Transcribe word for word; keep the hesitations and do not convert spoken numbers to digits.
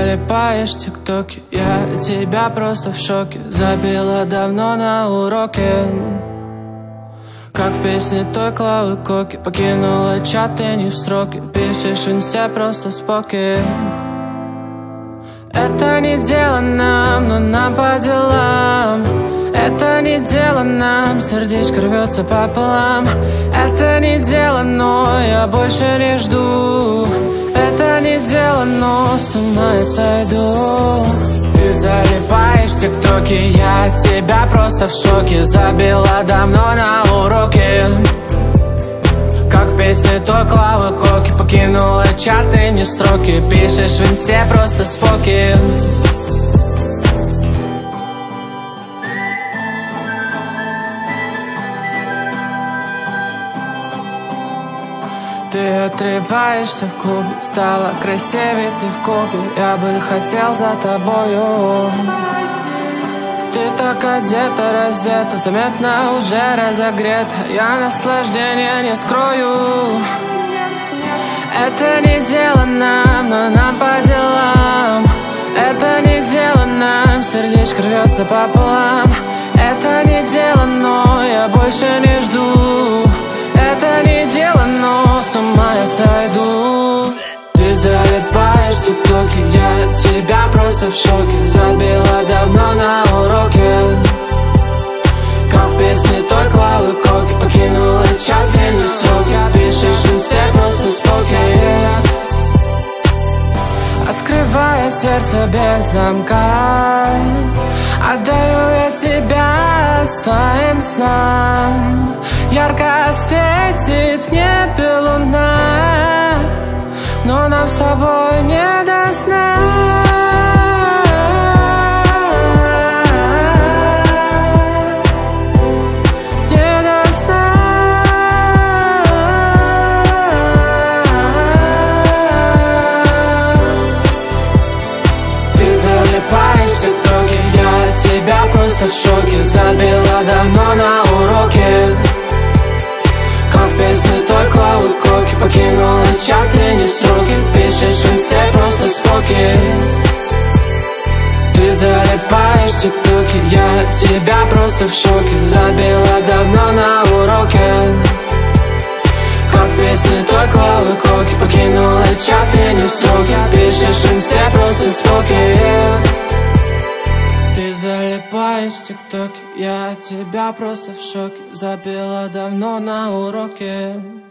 залипаешь в тиктоке, я тебя просто в шоке. Забила давно на уроке, как песни той Клавы Коки. Покинула чат и не в сроке, пишешь в инсте просто споки. Это не дело нам, но нам по делам. Это не дело нам, сердечко рвется пополам. Это не дело, но я больше не жду. Это не дело, но с ума я сойду. Ты залипаешь в тиктоке, я от тебя просто в шоке. Забила давно на уроке, как песни той Клавы Коки. Покинула чат и не в сроке, пишешь в инсте просто споки. Ты отрываешься в клубе, стала красивее ты в купе. Я бы хотел за тобою. Ты так одета, раздета, заметно уже разогрета. Я наслаждение не скрою. Это не дело нам, но нам по делам. Это не дело нам, сердечко рвется пополам. Это не дело, но я больше не жду. Это не дело, но с ума я сойду. Ты залипаешь в тиктоке, я от тебя просто в шоке. Забила давно на уроке, как песни той Клавы Коки. Покинула чат и не в сроке, пишешь в инсте просто споки. Открывая сердце без замка, отдаю я тебя своим снам. Ярко светит в небе луна, но нам с тобой не до сна. Не до сна. Ты залипаешь в тиктоке, я от тебя просто в шоке. Забила давно на уроке, как песни той Клавы Коки. Покинула чат и не в сроке, пишешь в инсте просто споки. Ты залипаешь в тиктоке, я от тебя просто в шоке. Забила давно на уроке, как песни той Клавы Коки. Покинула чат и не в сроке, пишешь в инсте просто споки. Ты залипаешь в тиктоке, я от тебя просто в шоке. Забила давно на уроке.